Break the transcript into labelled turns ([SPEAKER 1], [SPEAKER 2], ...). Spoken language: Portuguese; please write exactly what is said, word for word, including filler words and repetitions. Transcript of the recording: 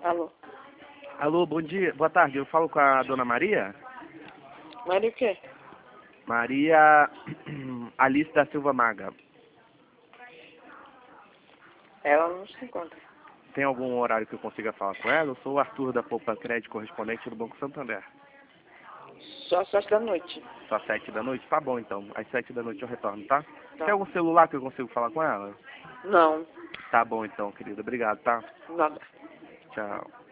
[SPEAKER 1] Alô?
[SPEAKER 2] Alô, bom dia, boa tarde, eu falo com a dona Maria?
[SPEAKER 1] Maria o quê?
[SPEAKER 2] Maria Alice da Silva Maga.
[SPEAKER 1] Ela não se encontra.
[SPEAKER 2] Tem algum horário que eu consiga falar com ela? Eu sou o Arthur da Poupa Crédito, correspondente do Banco Santander.
[SPEAKER 1] Só às sete da noite.
[SPEAKER 2] Só às sete da noite? Tá bom então, às sete da noite eu retorno, tá?
[SPEAKER 1] Tá.
[SPEAKER 2] Tem algum celular que eu consigo falar com ela?
[SPEAKER 1] Não,
[SPEAKER 2] Tá bom então, querida, obrigado, tá?
[SPEAKER 1] nada.
[SPEAKER 2] Tchau.